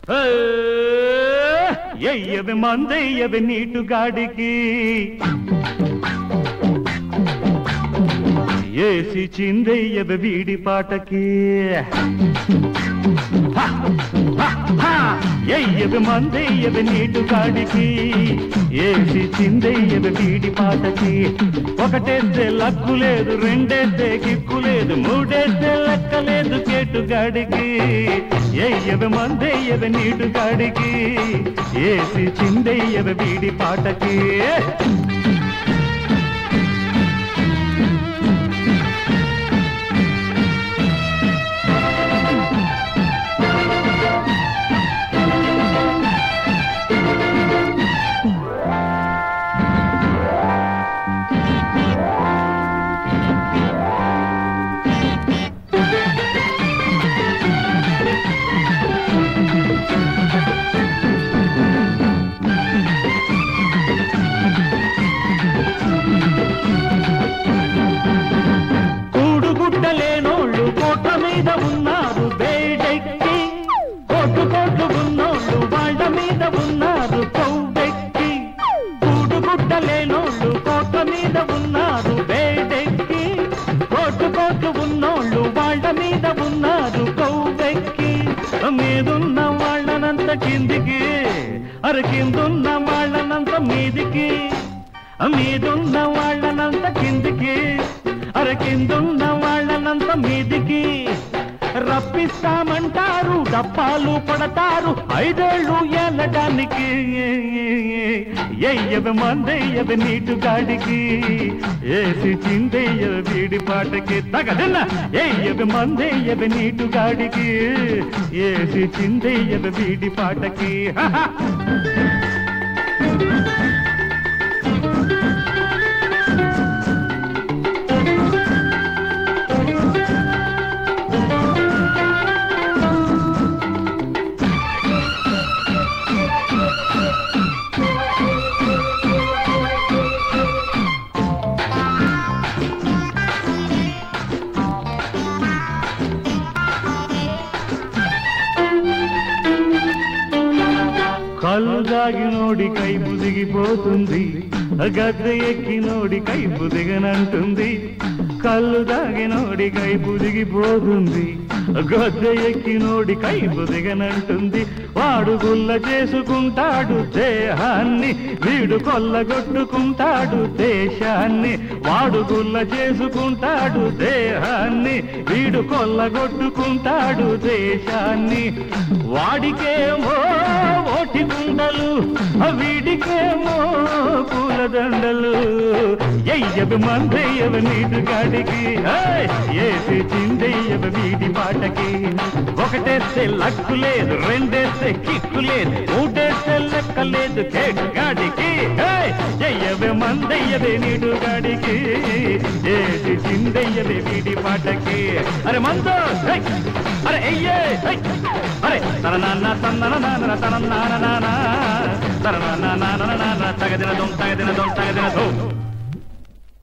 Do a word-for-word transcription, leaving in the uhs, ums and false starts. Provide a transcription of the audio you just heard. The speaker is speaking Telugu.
ఎయ్యవి మందెయ్యవి నీటుగాడికి ఏసి చిందెయ్యవి వీడి పాటకి ఎయ్యవి మందెయ్యవి నీటుగాడికి ఏసి చిందెయ్యవి వీడి పాటకి ఒకటేస్తే లక్కు లేదు, రెండేస్తే కిక్కు లేదు, మూడేస్తే లెక్కలేదు కేటుగాడికి. ఎయ్యవి మందెయ్యవి నీటుగాడికి ఏసి చిందెయ్యవి వీడి పాటకి. లేనోళ్ళు కోట్ల మీద ఉన్నారు బేడెక్కి, కోట్లు కోట్లు ఉన్నోళ్ళు వాళ్ళ మీద ఉన్నారు కొవ్వెక్కి. కూడుగుడ్డ లేనోళ్ళు కోట్ల మీద ఉన్నారు బేడెక్కి, కోట్లు కోట్లు ఉన్నోళ్ళు వాళ్ళ మీద ఉన్నారు కొవ్వెక్కి. మీదున్న వాళ్ళనంత కిందికి, అర కిందున్న వాళ్ళనంత మీదికి, మీదున్న వాళ్ళనంత కిందికి, అర కిందున్న వాళ్ళనంత మీదికి రప్పిస్తామంటారు, డప్పాలు పడతారు ఐదేళ్లు ఏలడానికి. ఎయ్యవి మందెయ్యవి నీటుగాడికి ఏసి చిందెయ్యవి వీడి పాటకి. తగదన్న ఎయ్యవి మందెయ్యవి నీటుగాడికి ఏసి చిందెయ్యవి వీడి పాటకి. కళ్ళు దాగినోడి కై బుదిగిపోతుంది, గద్దె ఎక్కినోడి కై బుదిగనంటుంది. కళ్ళు దాగినోడి కై బుదిగిపోతుంది, గద్దె ఎక్కినోడి కై బుదిగనంటుంది. వాడు గుల్ల చేసుకుంటాడు దేహాన్ని, వీడు కొల్లగొట్టుకుంటాడు దేశాన్ని. వాడు గుల్ల చేసుకుంటాడు దేహాన్ని, వీడు కొల్లగొట్టుకుంటాడు దేశాన్ని. వాడికేమో ఓటి కుండలు, వీడికేమో పూలదండలు. ఎయ్యవి మందెయ్యవి నీటుగాడికి ఏసి చిందెయ్యవి వీడి పాటకి. ఒకటేస్తే లక్కు లేదు, రెండేస్తే కిక్కు లేదు, మూడేస్తే లెక్క లేదు కేటుగాడికి. ఎయ్యవి మందెయ్యవి నీటుగాడికి ఏసి చిందెయ్యవి వీడి పాటకి. అరే మందు అరే ఎయ్యే అరే తన నాన్న తన నాన్న తన నాన్న నాన్న తన నాన్న నాన్న తగదిన దొం తగదిన దొం తగదిన దొం.